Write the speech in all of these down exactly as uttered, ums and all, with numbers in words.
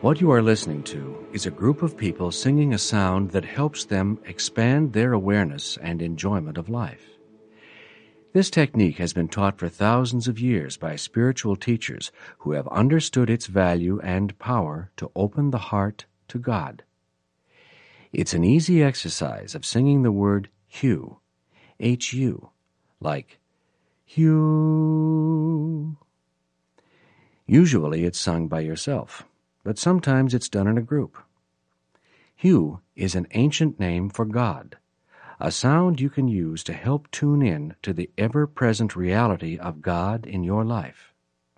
What you are listening to is a group of people singing a sound that helps them expand their awareness and enjoyment of life. This technique has been taught for thousands of years by spiritual teachers who have understood its value and power to open the heart to God. It's an easy exercise of singing the word Hu, H U, like Hu. Usually it's sung by yourself, but sometimes it's done in a group. Hu is an ancient name for God, a sound you can use to help tune in to the ever-present reality of God in your life.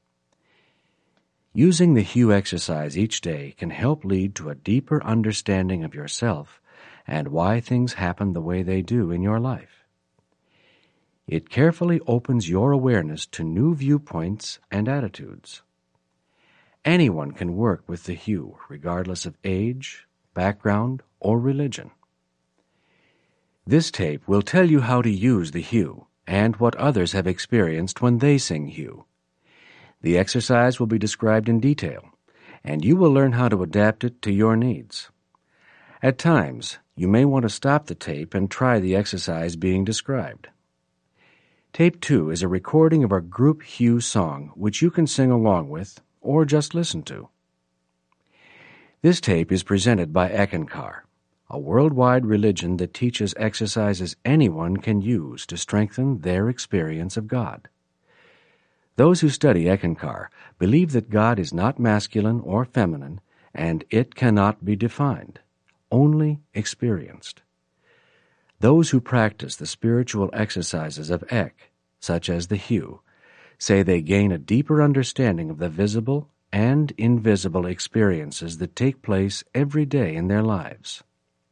Using the Hu exercise each day can help lead to a deeper understanding of yourself and why things happen the way they do in your life. It carefully opens your awareness to new viewpoints and attitudes. Anyone can work with the Hu, regardless of age, background, or religion. This tape will tell you how to use the Hu and what others have experienced when they sing Hu. The exercise will be described in detail, and you will learn how to adapt it to your needs. At times, you may want to stop the tape and try the exercise being described. Tape two is a recording of our group Hu song, which you can sing along with or just listen to. This tape is presented by Eckankar, a worldwide religion that teaches exercises anyone can use to strengthen their experience of God. Those who study Eckankar believe that God is not masculine or feminine, and it cannot be defined, only experienced. Those who practice the spiritual exercises of Ek, such as the Hu, say they gain a deeper understanding of the visible and invisible experiences that take place every day in their lives.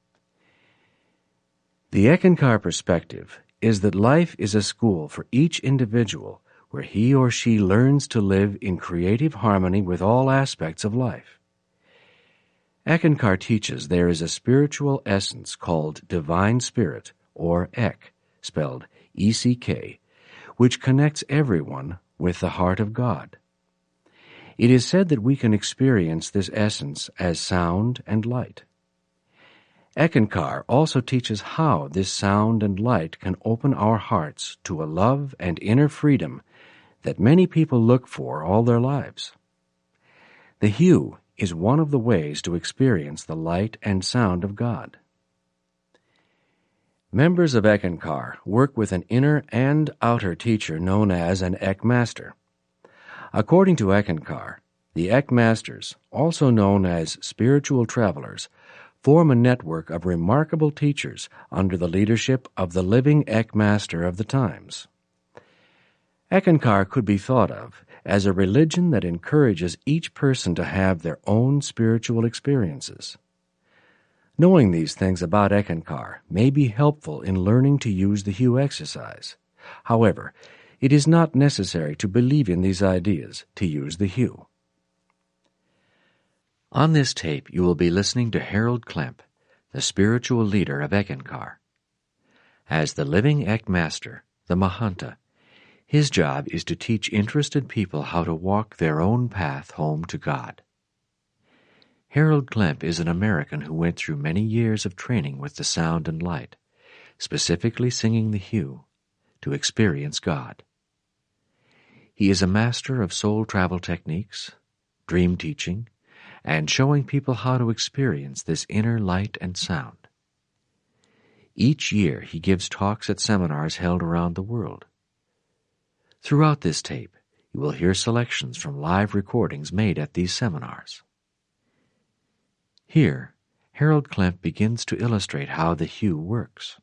The Eckankar perspective is that life is a school for each individual where he or she learns to live in creative harmony with all aspects of life. Eckankar teaches there is a spiritual essence called Divine Spirit, or Ek, spelled E C K, which connects everyone with the heart of God. It is said that we can experience this essence as sound and light. Eckankar also teaches how this sound and light can open our hearts to a love and inner freedom that many people look for all their lives. The Hu is one of the ways to experience the light and sound of God. Members of Eckankar work with an inner and outer teacher known as an Ek Master. According to Eckankar, the Ek Masters, also known as spiritual travelers, form a network of remarkable teachers under the leadership of the living Ek Master of the times. Eckankar could be thought of as a religion that encourages each person to have their own spiritual experiences. Knowing these things about Eckankar may be helpful in learning to use the Hu exercise. However, it is not necessary to believe in these ideas to use the Hu. On this tape, you will be listening to Harold Klemp, the spiritual leader of Eckankar. As the living Ek Master, the Mahanta, his job is to teach interested people how to walk their own path home to God. Harold Klemp is an American who went through many years of training with the sound and light, specifically singing the Hu, to experience God. He is a master of soul travel techniques, dream teaching, and showing people how to experience this inner light and sound. Each year he gives talks at seminars held around the world. Throughout this tape, you will hear selections from live recordings made at these seminars. Here, Harold Klemp begins to illustrate how the Hu works.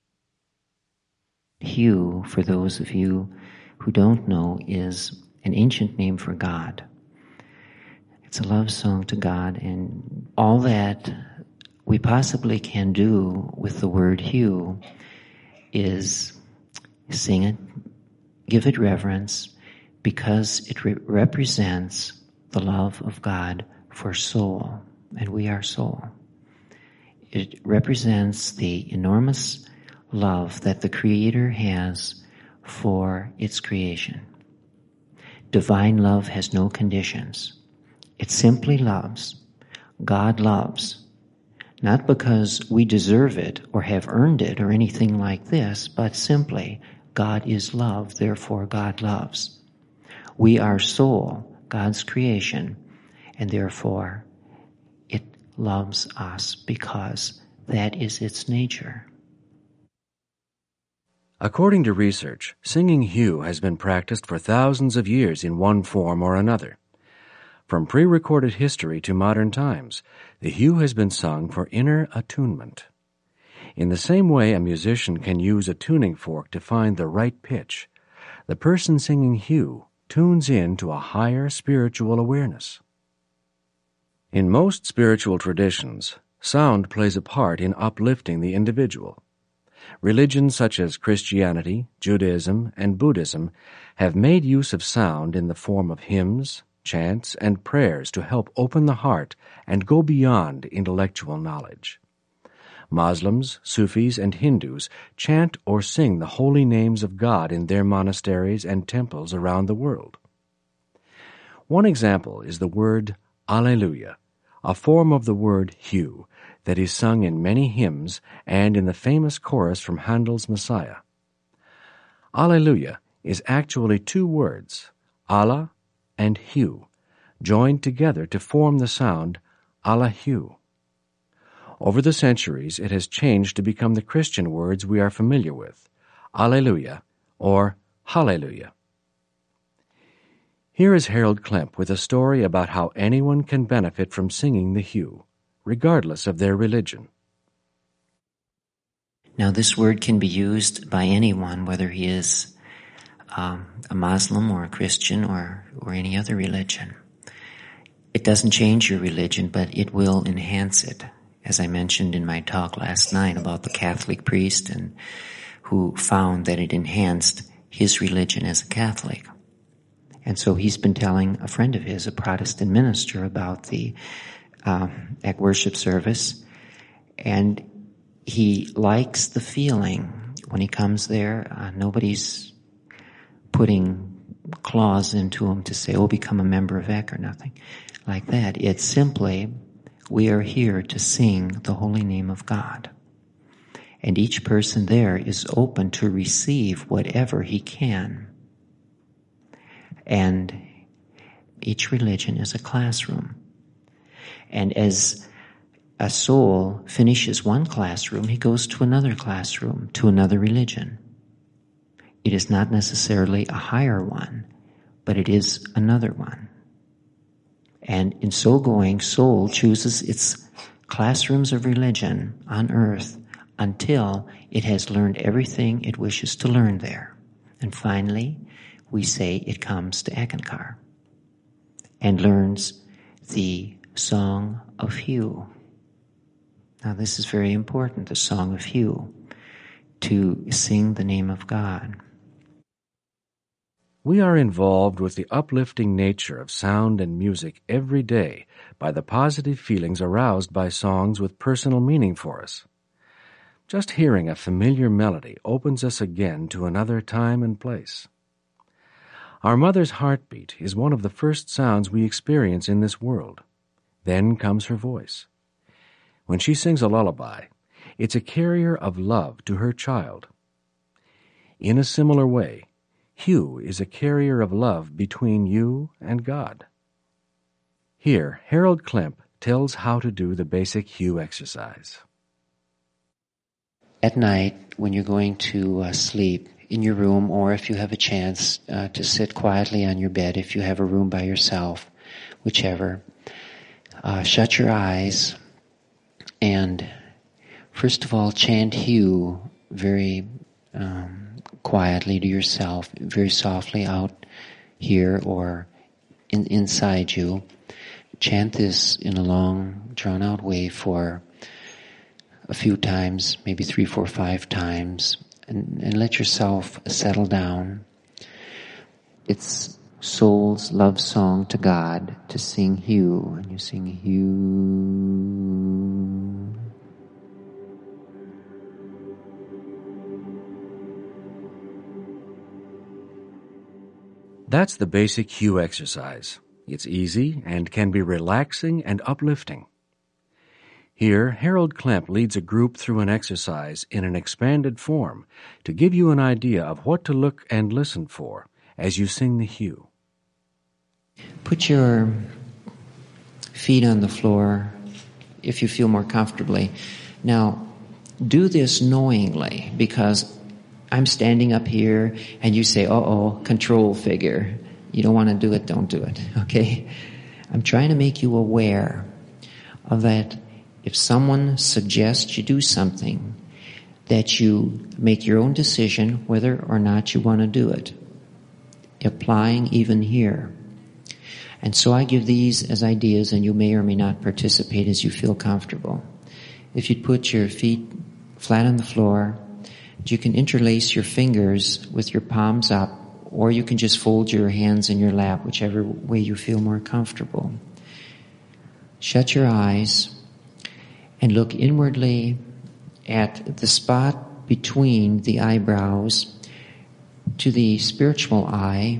Hu, for those of you who don't know, is an ancient name for God. It's a love song to God, and all that we possibly can do with the word Hu is sing it, give it reverence, because it re- represents the love of God for soul, and we are soul. It represents the enormous love that the Creator has for its creation. Divine love has no conditions. It simply loves, God loves. Not because we deserve it or have earned it or anything like this, but simply God is love, therefore God loves. We are soul, God's creation, and therefore it loves us because that is its nature. According to research, singing Hugh has been practiced for thousands of years in one form or another. From pre-recorded history to modern times, the Hugh has been sung for inner attunement. In the same way a musician can use a tuning fork to find the right pitch, the person singing Hugh tunes in to a higher spiritual awareness. In most spiritual traditions, sound plays a part in uplifting the individual. Religions such as Christianity, Judaism, and Buddhism have made use of sound in the form of hymns, chants, and prayers to help open the heart and go beyond intellectual knowledge. Muslims, Sufis, and Hindus chant or sing the holy names of God in their monasteries and temples around the world. One example is the word Alleluia, a form of the word Hugh that is sung in many hymns and in the famous chorus from Handel's Messiah. Alleluia is actually two words, Allah and Hugh, joined together to form the sound Allahu. Over the centuries, it has changed to become the Christian words we are familiar with, Alleluia or Hallelujah. Here is Harold Klemp with a story about how anyone can benefit from singing the Hugh, regardless of their religion. Now, this word can be used by anyone, whether he is um, a Muslim or a Christian or, or any other religion. It doesn't change your religion, but it will enhance it. As I mentioned in my talk last night about the Catholic priest and who found that it enhanced his religion as a Catholic. And so he's been telling a friend of his, a Protestant minister, about the uh, at worship service, and he likes the feeling when he comes there. Uh, nobody's putting clause into him to say, oh, become a member of E C or nothing like that. It's simply, we are here to sing the holy name of God. And each person there is open to receive whatever he can. And each religion is a classroom. And as a soul finishes one classroom, he goes to another classroom, to another religion. It is not necessarily a higher one, but it is another one. And in so going, soul chooses its classrooms of religion on earth until it has learned everything it wishes to learn there. And finally, we say it comes to Eckankar and learns the Song of Hugh. Now this is very important, the Song of Hugh, to sing the name of God. We are involved with the uplifting nature of sound and music every day by the positive feelings aroused by songs with personal meaning for us. Just hearing a familiar melody opens us again to another time and place. Our mother's heartbeat is one of the first sounds we experience in this world. Then comes her voice. When she sings a lullaby, it's a carrier of love to her child. In a similar way, Hugh is a carrier of love between you and God. Here, Harold Klemp tells how to do the basic Hugh exercise. At night, when you're going to uh, sleep in your room, or if you have a chance uh, to sit quietly on your bed, if you have a room by yourself, whichever, uh, shut your eyes and first of all chant Hugh very um, quietly to yourself, very softly out here or in, inside you. Chant this in a long, drawn-out way for a few times, maybe three, four, five times, and, and let yourself settle down. It's soul's love song to God to sing Hugh, and you sing Hugh. That's the basic Hugh exercise. It's easy and can be relaxing and uplifting. Here, Harold Klemp leads a group through an exercise in an expanded form to give you an idea of what to look and listen for as you sing the hue. Put your feet on the floor if you feel more comfortably. Now, do this knowingly, because I'm standing up here and you say, uh-oh, control figure. You don't want to do it, don't do it, okay? I'm trying to make you aware of that. If someone suggests you do something, that you make your own decision whether or not you want to do it. Applying even here. And so I give these as ideas, and you may or may not participate as you feel comfortable. If you'd put your feet flat on the floor, you can interlace your fingers with your palms up, or you can just fold your hands in your lap, whichever way you feel more comfortable. Shut your eyes and look inwardly at the spot between the eyebrows to the spiritual eye.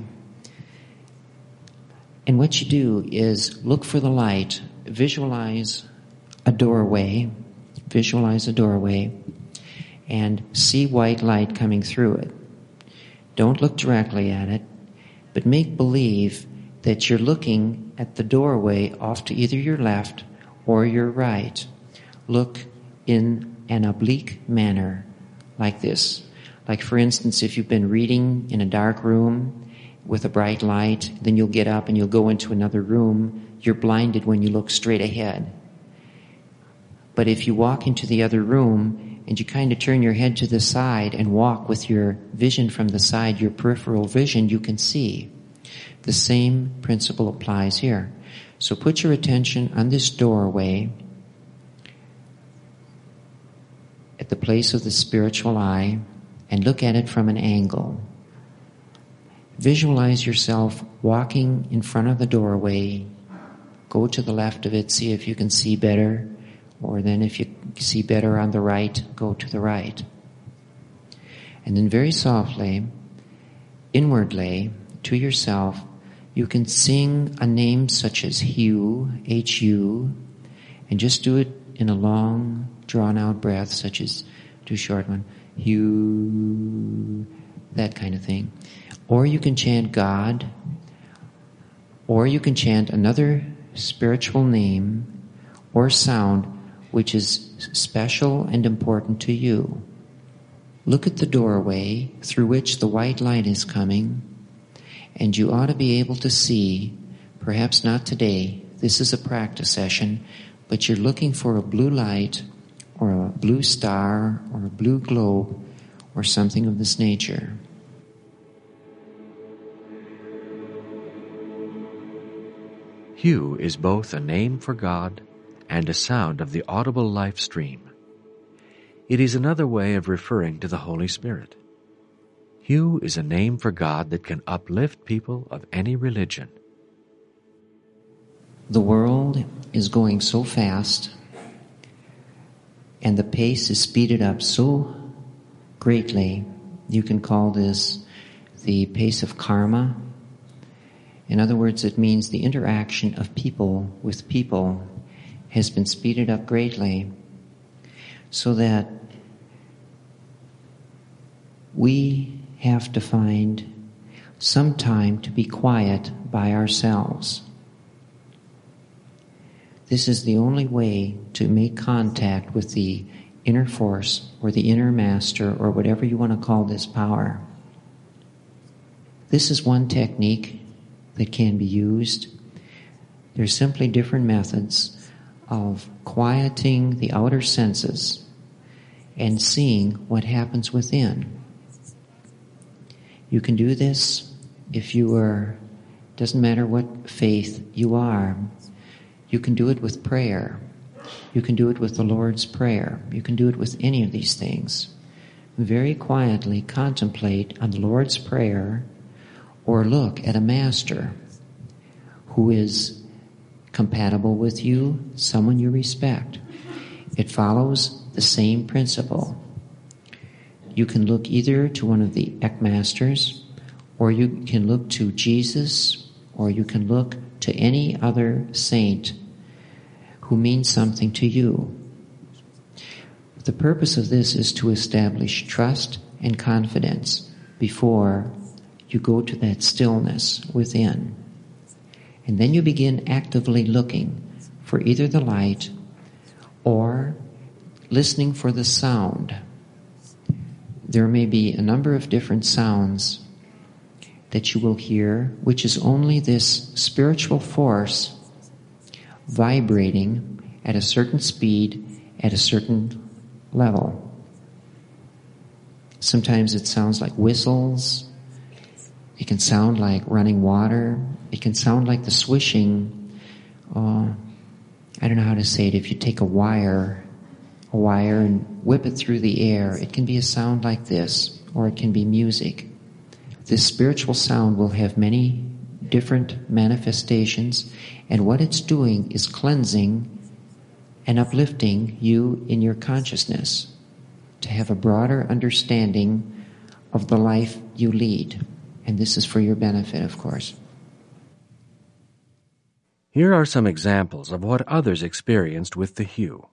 And what you do is look for the light, visualize a doorway, visualize a doorway, and see white light coming through it. Don't look directly at it, but make believe that you're looking at the doorway off to either your left or your right. Look in an oblique manner, like this. Like, for instance, if you've been reading in a dark room with a bright light, then you'll get up and you'll go into another room. You're blinded when you look straight ahead. But if you walk into the other room and you kind of turn your head to the side and walk with your vision from the side, your peripheral vision, you can see. The same principle applies here. So put your attention on this doorway at the place of the spiritual eye and look at it from an angle. Visualize yourself walking in front of the doorway. Go to the left of it, see if you can see better, or then if you see better on the right, go to the right. And then very softly, inwardly, to yourself, you can sing a name such as Hugh, H U, and just do it in a long, drawn-out breath, such as, too short one, Hugh, that kind of thing. Or you can chant God, or you can chant another spiritual name or sound which is special and important to you. Look at the doorway through which the white light is coming, and you ought to be able to see, perhaps not today, this is a practice session, but you're looking for a blue light or a blue star or a blue globe or something of this nature. Hugh is both a name for God and a sound of the audible life stream. It is another way of referring to the Holy Spirit. Hugh is a name for God that can uplift people of any religion. The world is going so fast, and the pace is speeded up so greatly. You can call this the pace of karma. In other words, it means the interaction of people with people has been speeded up greatly, so that we have to find some time to be quiet by ourselves. This is the only way to make contact with the inner force or the inner master or whatever you want to call this power. This is one technique that can be used. There's simply different methods of quieting the outer senses and seeing what happens within. You can do this if you are, doesn't matter what faith you are. You can do it with prayer. You can do it with the Lord's Prayer. You can do it with any of these things. Very quietly contemplate on the Lord's Prayer or look at a master who is compatible with you, someone you respect. It follows the same principle. You can look either to one of the Ekmasters, or you can look to Jesus, or you can look to any other saint who means something to you. The purpose of this is to establish trust and confidence before you go to that stillness within. And then you begin actively looking for either the light or listening for the sound. There may be a number of different sounds that you will hear, which is only this spiritual force vibrating at a certain speed, at a certain level. Sometimes it sounds like whistles. It can sound like running water. It can sound like the swishing. Uh, I don't know how to say it. If you take a wire, a wire and whip it through the air, it can be a sound like this, or it can be music. This spiritual sound will have many different manifestations, and what it's doing is cleansing and uplifting you in your consciousness to have a broader understanding of the life you lead. And this is for your benefit, of course. Here are some examples of what others experienced with the hue.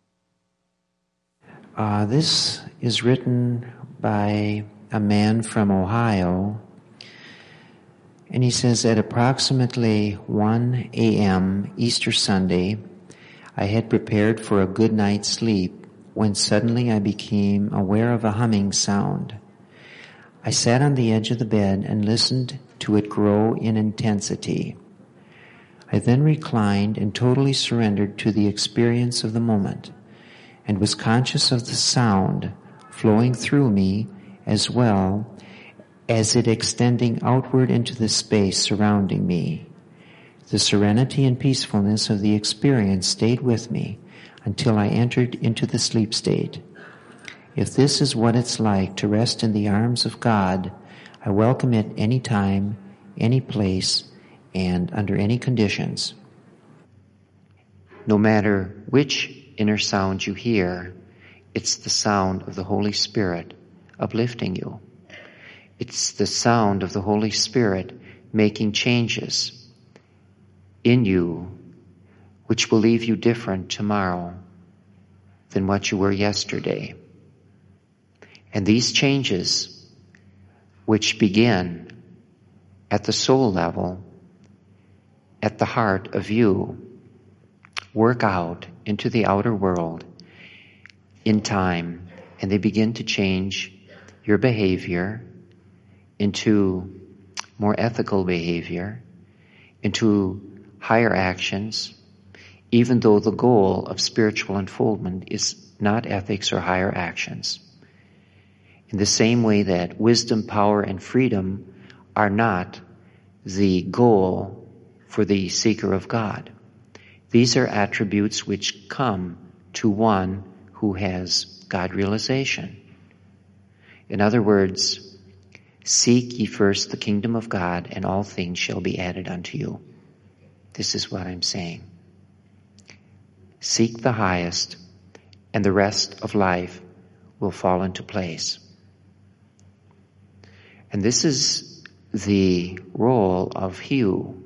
Uh, this is written by a man from Ohio, and he says, at approximately one a.m. Easter Sunday, I had prepared for a good night's sleep when suddenly I became aware of a humming sound. I sat on the edge of the bed and listened to it grow in intensity. I then reclined and totally surrendered to the experience of the moment, and was conscious of the sound flowing through me as well as it extending outward into the space surrounding me. The serenity and peacefulness of the experience stayed with me until I entered into the sleep state. If this is what it's like to rest in the arms of God, I welcome it any time, any place, and under any conditions. No matter which inner sound you hear, it's the sound of the Holy Spirit uplifting you. It's the sound of the Holy Spirit making changes in you which will leave you different tomorrow than what you were yesterday. And these changes, which begin at the soul level, at the heart of you, work out into the outer world in time, and they begin to change your behavior into more ethical behavior, into higher actions, even though the goal of spiritual unfoldment is not ethics or higher actions. In the same way that wisdom, power, and freedom are not the goal for the seeker of God. These are attributes which come to one who has God realization. In other words, seek ye first the kingdom of God, and all things shall be added unto you. This is what I'm saying. Seek the highest, and the rest of life will fall into place. And this is the role of hue.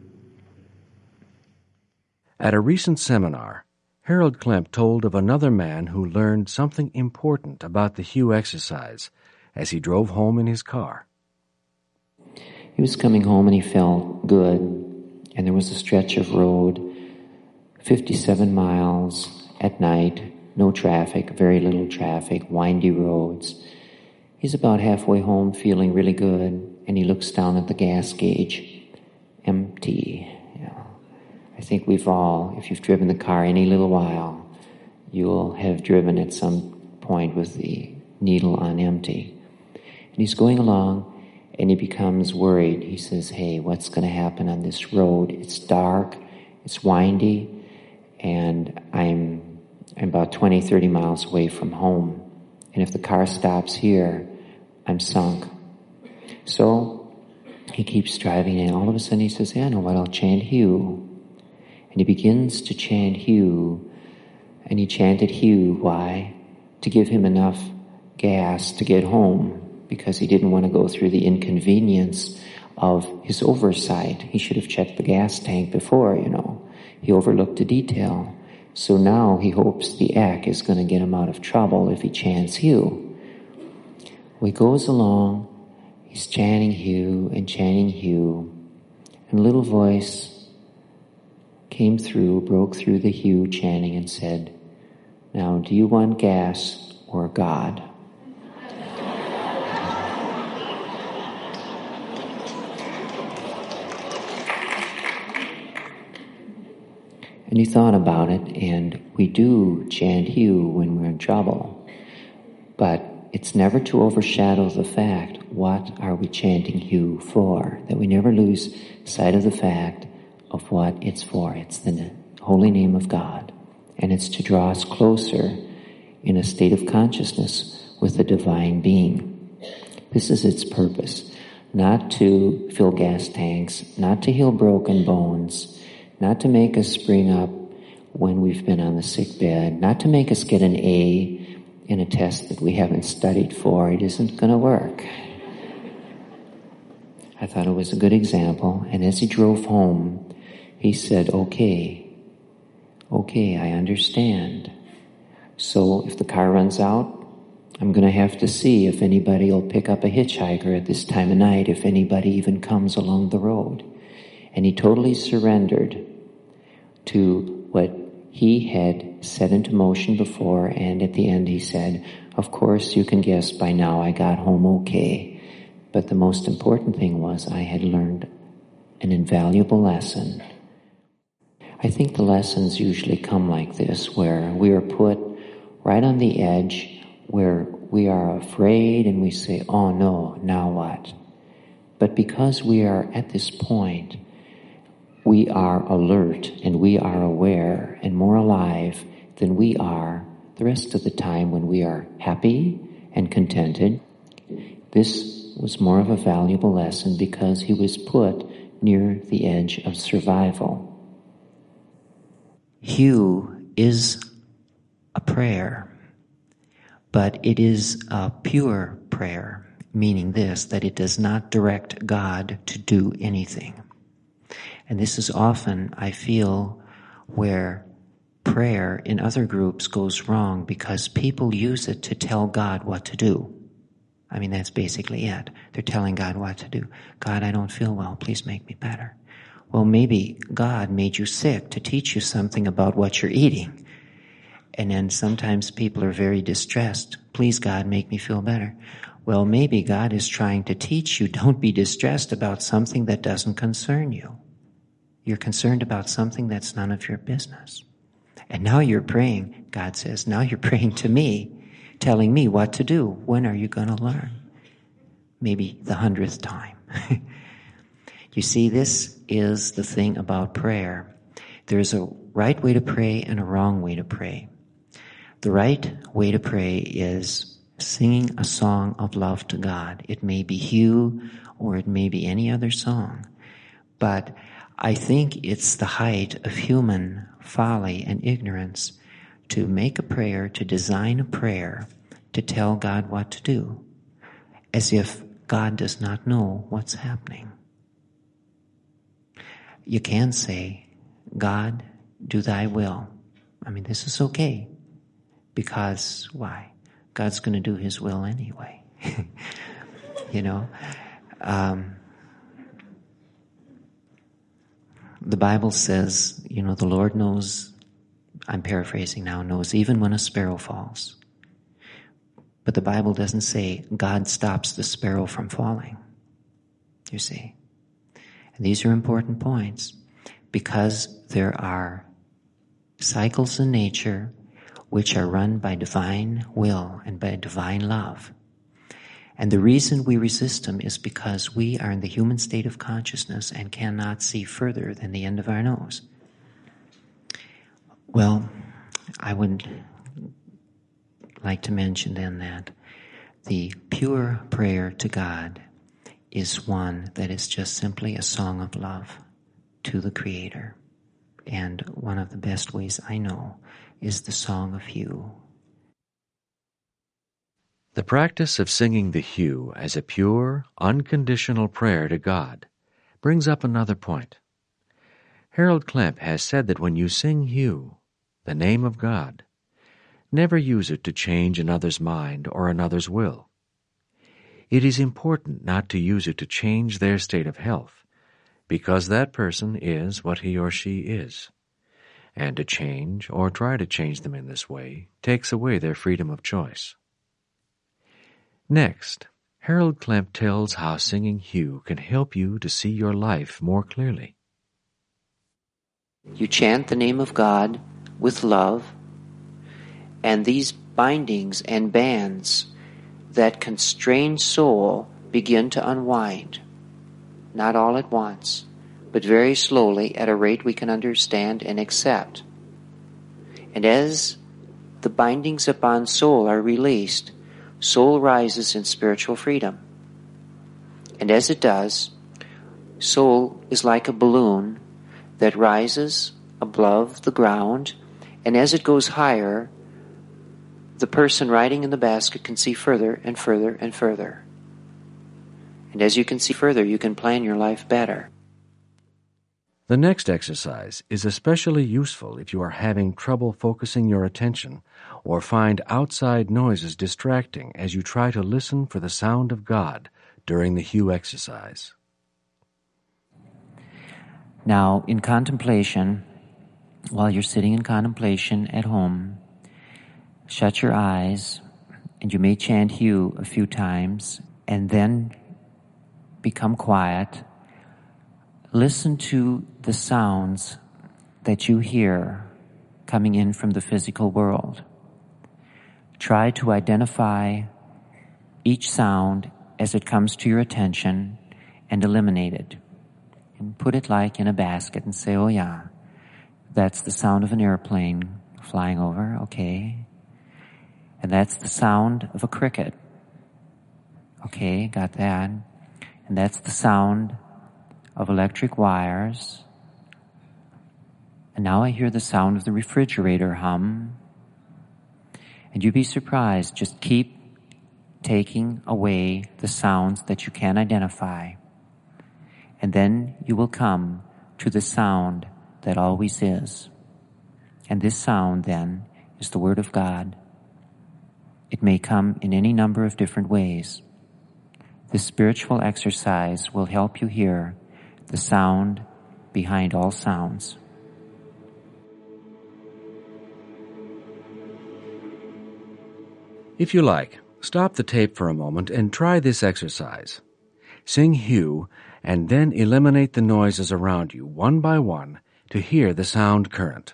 At a recent seminar, Harold Klemp told of another man who learned something important about the hue exercise as he drove home in his car. He was coming home and he felt good, and there was a stretch of road, fifty-seven miles at night, no traffic, very little traffic, windy roads. He's about halfway home feeling really good, and he looks down at the gas gauge. Empty. Yeah. I think we've all, if you've driven the car any little while, you'll have driven at some point with the needle on empty. And he's going along, and he becomes worried. He says, hey, what's going to happen on this road? It's dark, it's windy, and I'm, I'm about twenty, thirty miles away from home. And if the car stops here, I'm sunk. So he keeps driving, and all of a sudden he says, hey, I know what, I'll chant hue. And he begins to chant hue, and he chanted hue. Why? To give him enough gas to get home, because he didn't want to go through the inconvenience of his oversight. He should have checked the gas tank before, you know. He overlooked a detail. So now he hopes the Ek is going to get him out of trouble if he chants Hugh. Well, he goes along, he's chanting Hugh and chanting Hugh, and a little voice came through, broke through the Hugh chanting and said, "Now, do you want gas or God?" And he thought about it, and we do chant Hugh when we're in trouble. But it's never to overshadow the fact, what are we chanting Hugh for? That we never lose sight of the fact of what it's for. It's the holy name of God. And it's to draw us closer in a state of consciousness with the divine being. This is its purpose. Not to fill gas tanks, not to heal broken bones, not to make us spring up when we've been on the sick bed, not to make us get an A in a test that we haven't studied for. It isn't going to work. I thought it was a good example, and as he drove home, he said, okay, okay, I understand. So if the car runs out, I'm going to have to see if anybody will pick up a hitchhiker at this time of night, if anybody even comes along the road. And he totally surrendered to what he had set into motion before, and at the end he said, of course you can guess by now I got home okay. But the most important thing was I had learned an invaluable lesson. I think the lessons usually come like this, where we are put right on the edge, where we are afraid and we say, oh no, now what? But because we are at this point, we are alert and we are aware and more alive than we are the rest of the time when we are happy and contented. This was more of a valuable lesson because he was put near the edge of survival. Hugh is a prayer, but it is a pure prayer, meaning this, that it does not direct God to do anything. And this is often, I feel, where prayer in other groups goes wrong because people use it to tell God what to do. I mean, that's basically it. They're telling God what to do. God, I don't feel well. Please make me better. Well, maybe God made you sick to teach you something about what you're eating. And then sometimes people are very distressed. Please, God, make me feel better. Well, maybe God is trying to teach you, don't be distressed about something that doesn't concern you. You're concerned about something that's none of your business. And now you're praying, God says, now you're praying to me, telling me what to do. When are you going to learn? Maybe the hundredth time. You see, this is the thing about prayer. There's a right way to pray and a wrong way to pray. The right way to pray is singing a song of love to God. It may be Hugh or it may be any other song. But I think it's the height of human folly and ignorance to make a prayer, to design a prayer, to tell God what to do, as if God does not know what's happening. You can say, God, do thy will. I mean, this is okay, because why? God's going to do his will anyway. You know? Um, the Bible says, you know, the Lord knows, I'm paraphrasing now, knows even when a sparrow falls. But the Bible doesn't say God stops the sparrow from falling. You see? And these are important points because there are cycles in nature which are run by divine will and by divine love. And the reason we resist them is because we are in the human state of consciousness and cannot see further than the end of our nose. Well, I would like to mention then that the pure prayer to God is one that is just simply a song of love to the Creator. And one of the best ways I know is the Song of Hugh. The practice of singing the Hugh as a pure, unconditional prayer to God brings up another point. Harold Klemp has said that when you sing Hugh, the name of God. Never use it to change another's mind or another's will. It is important not to use it to change their state of health, because that person is what he or she is. And to change or try to change them in this way takes away their freedom of choice. Next, Harold Klemp tells how singing Hugh can help you to see your life more clearly. You chant the name of God with love, and these bindings and bands that constrain soul begin to unwind. Not all at once, but very slowly at a rate we can understand and accept. And as the bindings upon soul are released, soul rises in spiritual freedom. And as it does, soul is like a balloon that rises above the ground, and as it goes higher, the person riding in the basket can see further and further and further. And as you can see further, you can plan your life better. The next exercise is especially useful if you are having trouble focusing your attention or find outside noises distracting as you try to listen for the sound of God during the Hugh exercise. Now, in contemplation, while you're sitting in contemplation at home, shut your eyes, and you may chant Hugh a few times, and then become quiet. Listen to the sounds that you hear coming in from the physical world. Try to identify each sound as it comes to your attention and eliminate it. And put it like in a basket and say, oh yeah, that's the sound of an airplane flying over, okay. And that's the sound of a cricket. Okay, got that. And that's the sound of electric wires. And now I hear the sound of the refrigerator hum. And you'd be surprised, just keep taking away the sounds that you can identify. And then you will come to the sound that always is. And this sound, then, is the Word of God. It may come in any number of different ways. This spiritual exercise will help you hear the sound behind all sounds. If you like, stop the tape for a moment and try this exercise. Sing Hugh and then eliminate the noises around you one by one to hear the sound current.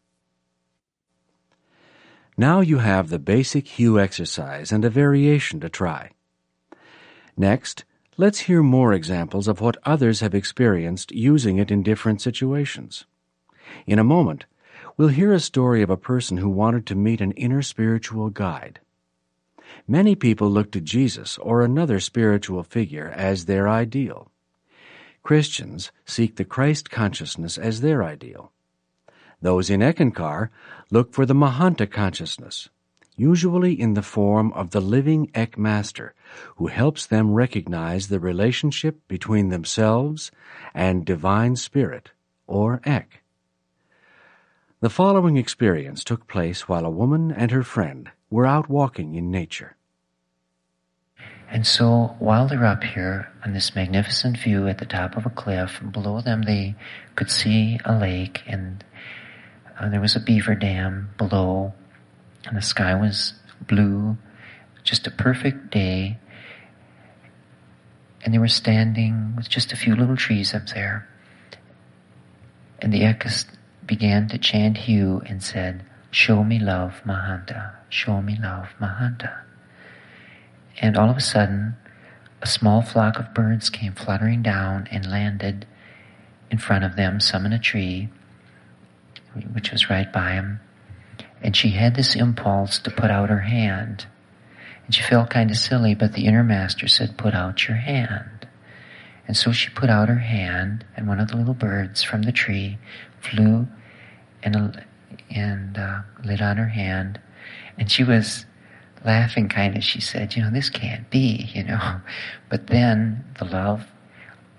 Now you have the basic Hugh exercise and a variation to try. Next, let's hear more examples of what others have experienced using it in different situations. In a moment, we'll hear a story of a person who wanted to meet an inner spiritual guide. Many people look to Jesus or another spiritual figure as their ideal. Christians seek the Christ consciousness as their ideal. Those in Ekankar look for the Mahanta consciousness, usually in the form of the living Ek Master, who helps them recognize the relationship between themselves and Divine Spirit, or Ek. The following experience took place while a woman and her friend were out walking in nature. And so, while they're up here on this magnificent view at the top of a cliff, and below them they could see a lake, and uh, there was a beaver dam below, and the sky was blue, just a perfect day. And they were standing with just a few little trees up there. And the Ekas began to chant Hugh and said, "Show me love, Mahanta. Show me love, Mahanta." And all of a sudden, a small flock of birds came fluttering down and landed in front of them, some in a tree, which was right by them. And she had this impulse to put out her hand. And she felt kind of silly, but the inner master said, "Put out your hand." And so she put out her hand, and one of the little birds from the tree flew and, and uh, lit on her hand. And she was laughing kind of. She said, "You know, this can't be, you know." But then the love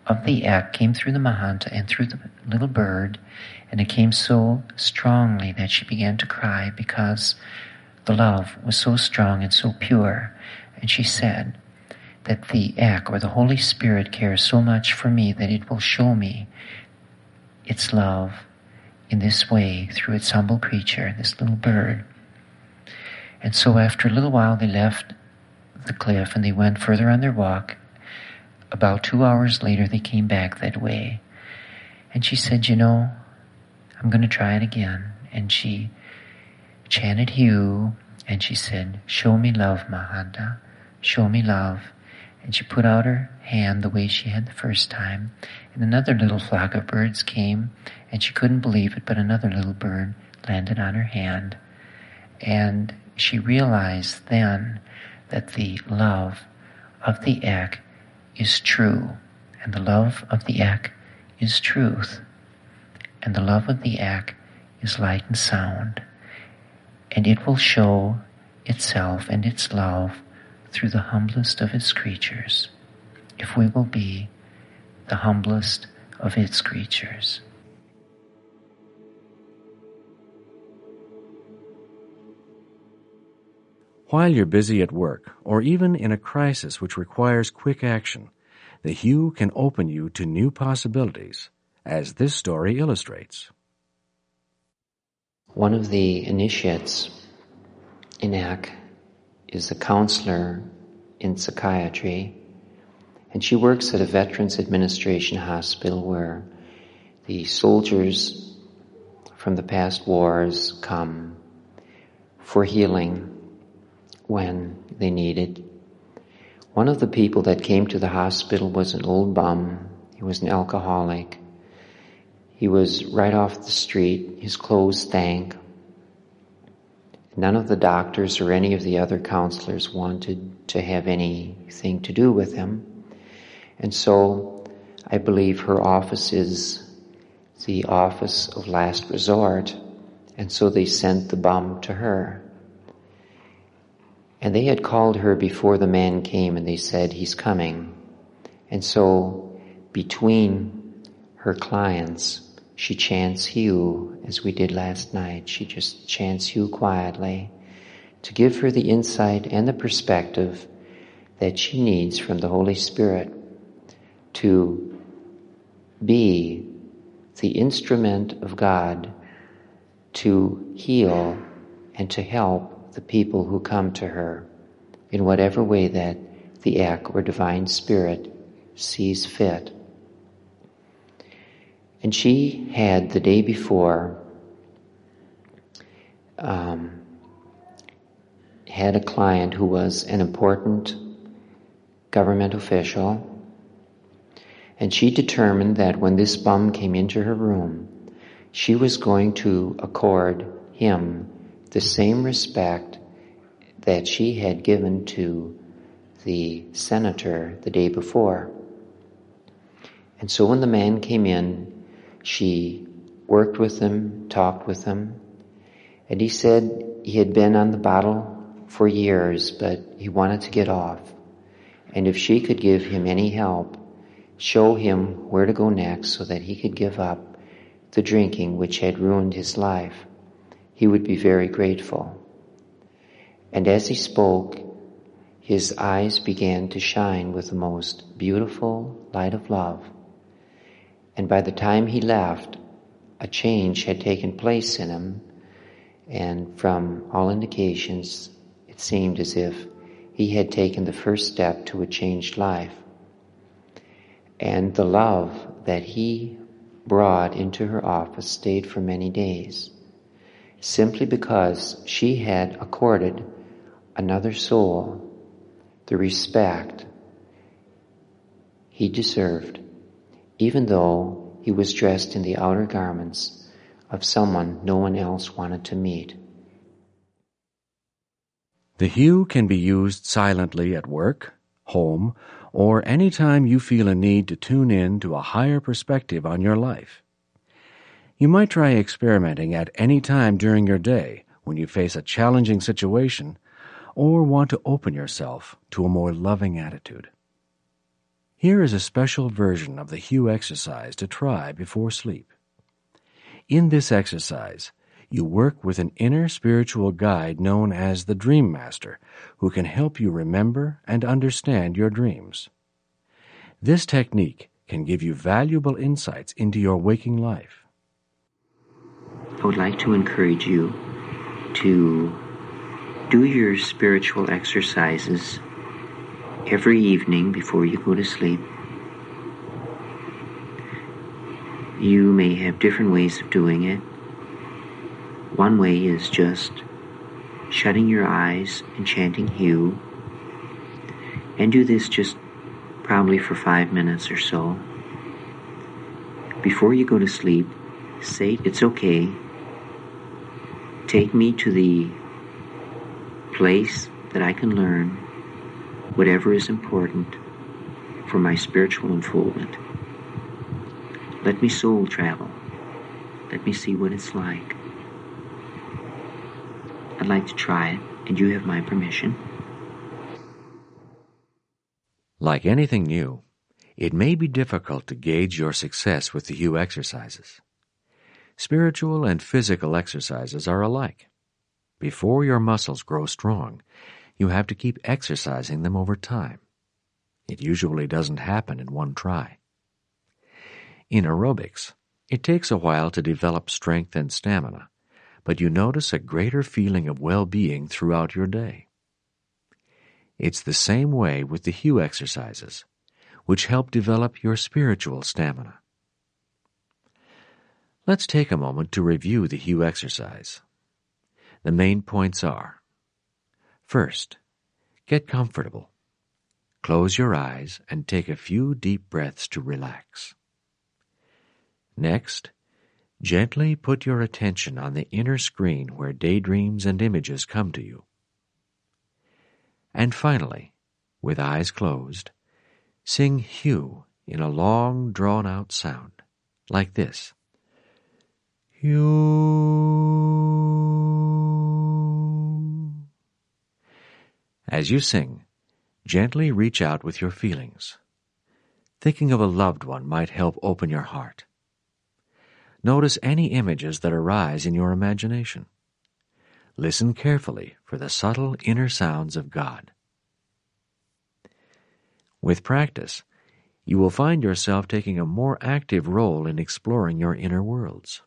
of the Ek came through the Mahanta and through the little bird, and it came so strongly that she began to cry because the love was so strong and so pure. And she said that the Ek, or the Holy Spirit, cares so much for me that it will show me its love in this way through its humble creature, this little bird. And so after a little while they left the cliff and they went further on their walk. About two hours later they came back that way. And she said, you know, I'm going to try it again. And she chanted Hugh, and she said, show me love, Mahanta, show me love. And she put out her hand the way she had the first time. And another little flock of birds came, and she couldn't believe it, but another little bird landed on her hand. And she realized then that the love of the Ek is true, and the love of the Ek is truth, and the love of the Ek is light and sound, and it will show itself and its love through the humblest of its creatures, if we will be the humblest of its creatures. While you're busy at work, or even in a crisis which requires quick action, the Hugh can open you to new possibilities, as this story illustrates. One of the initiates in Ek is a counselor in psychiatry, and she works at a Veterans Administration hospital where the soldiers from the past wars come for healing when they need it. One of the people that came to the hospital was an old bum. He was an alcoholic. He was right off the street. His clothes stank. None of the doctors or any of the other counselors wanted to have anything to do with him. And so I believe her office is the office of last resort. And so they sent the bum to her. And they had called her before the man came, and they said, he's coming. And so between her clients, she chants Hugh, as we did last night. She just chants Hugh quietly to give her the insight and the perspective that she needs from the Holy Spirit to be the instrument of God to heal and to help the people who come to her in whatever way that the Ek or Divine Spirit sees fit. And she had the day before um, had a client who was an important government official, and she determined that when this bum came into her room, she was going to accord him the same respect that she had given to the senator the day before. And so when the man came in, she worked with him, talked with him, and he said he had been on the bottle for years, but he wanted to get off. And if she could give him any help, show him where to go next so that he could give up the drinking which had ruined his life, he would be very grateful. And as he spoke, his eyes began to shine with the most beautiful light of love. And by the time he left, a change had taken place in him, and from all indications, it seemed as if he had taken the first step to a changed life. And the love that he brought into her office stayed for many days, simply because she had accorded another soul the respect he deserved, even though he was dressed in the outer garments of someone no one else wanted to meet. The Hugh can be used silently at work, home, or any time you feel a need to tune in to a higher perspective on your life. You might try experimenting at any time during your day when you face a challenging situation or want to open yourself to a more loving attitude. Here is a special version of the Hue exercise to try before sleep. In this exercise, you work with an inner spiritual guide known as the Dream Master, who can help you remember and understand your dreams. This technique can give you valuable insights into your waking life. I would like to encourage you to do your spiritual exercises every evening before you go to sleep. You may have different ways of doing it. One way is just shutting your eyes and chanting Hue, and do this just probably for five minutes or so. Before you go to sleep, say, "It's okay. Take me to the place that I can learn whatever is important for my spiritual unfoldment. Let me soul travel. Let me see what it's like. I'd like to try it, and you have my permission." Like anything new, it may be difficult to gauge your success with the Hue exercises. Spiritual and physical exercises are alike. Before your muscles grow strong, you have to keep exercising them over time. It usually doesn't happen in one try. In aerobics, it takes a while to develop strength and stamina, but you notice a greater feeling of well-being throughout your day. It's the same way with the Hue exercises, which help develop your spiritual stamina. Let's take a moment to review the Hue exercise. The main points are: first, get comfortable. Close your eyes and take a few deep breaths to relax. Next, gently put your attention on the inner screen where daydreams and images come to you. And finally, with eyes closed, sing Hue in a long, drawn-out sound, like this. Hue. As you sing, gently reach out with your feelings. Thinking of a loved one might help open your heart. Notice any images that arise in your imagination. Listen carefully for the subtle inner sounds of God. With practice, you will find yourself taking a more active role in exploring your inner worlds.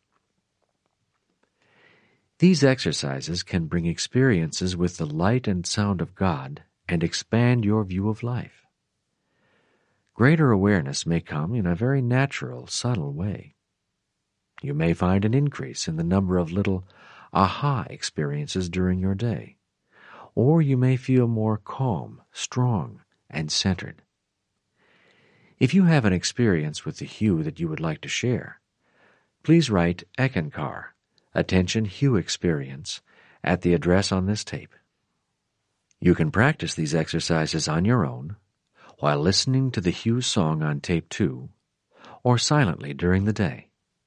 These exercises can bring experiences with the light and sound of God and expand your view of life. Greater awareness may come in a very natural, subtle way. You may find an increase in the number of little aha experiences during your day, or you may feel more calm, strong, and centered. If you have an experience with the Hue that you would like to share, please write Eckankar, Attention Hue Experience, at the address on this tape. You can practice these exercises on your own, while listening to the Hue song on tape two, or silently during the day.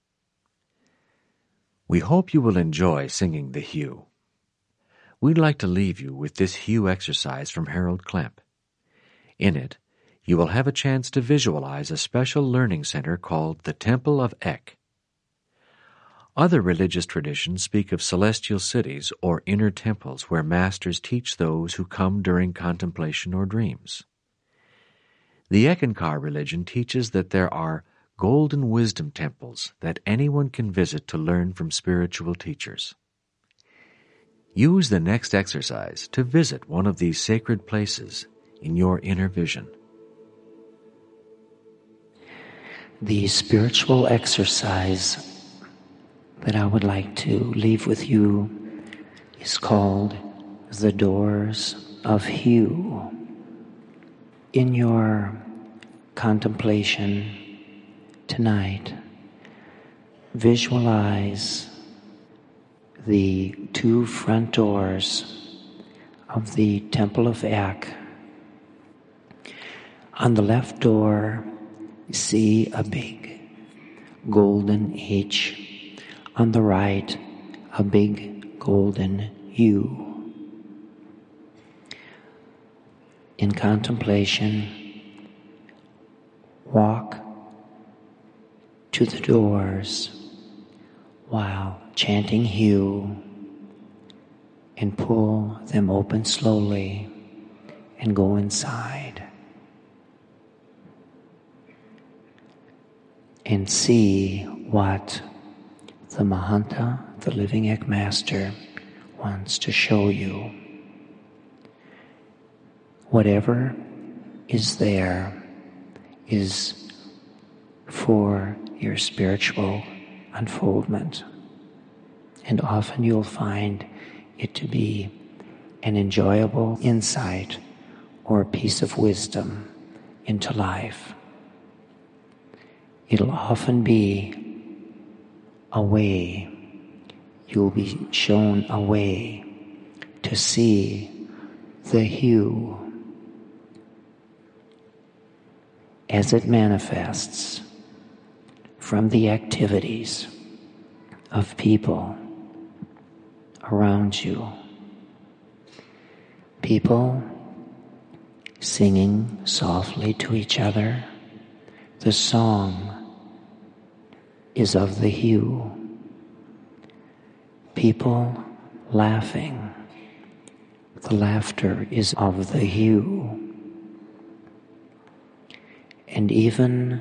We hope you will enjoy singing the Hue. We'd like to leave you with this Hue exercise from Harold Klemp. In it, you will have a chance to visualize a special learning center called the Temple of Ek. Other religious traditions speak of celestial cities or inner temples where masters teach those who come during contemplation or dreams. The Eckankar religion teaches that there are golden wisdom temples that anyone can visit to learn from spiritual teachers. Use the next exercise to visit one of these sacred places in your inner vision. The spiritual exercise that I would like to leave with you is called the Doors of Hue. In your contemplation tonight, visualize the two front doors of the Temple of Ek. On the left door, see a big golden H. On the right, a big golden U. In contemplation, walk to the doors while chanting Hugh and pull them open slowly and go inside and see what the Mahanta, the living Egg Master, wants to show you. Whatever is there is for your spiritual unfoldment. And often you'll find it to be an enjoyable insight or a piece of wisdom into life. It'll often be a way, you'll be shown a way to see the hue as it manifests from the activities of people around you. People singing softly to each other. The song is of the hue. People laughing. The laughter is of the hue. And even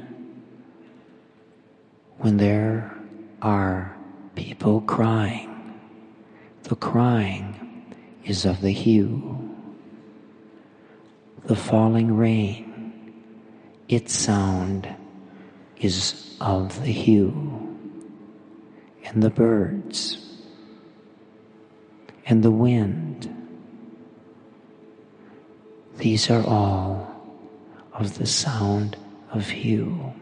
when there are people crying, the crying is of the hue. The falling rain, its sound is of the hue. And the birds, and the wind, these are all of the sound of hue.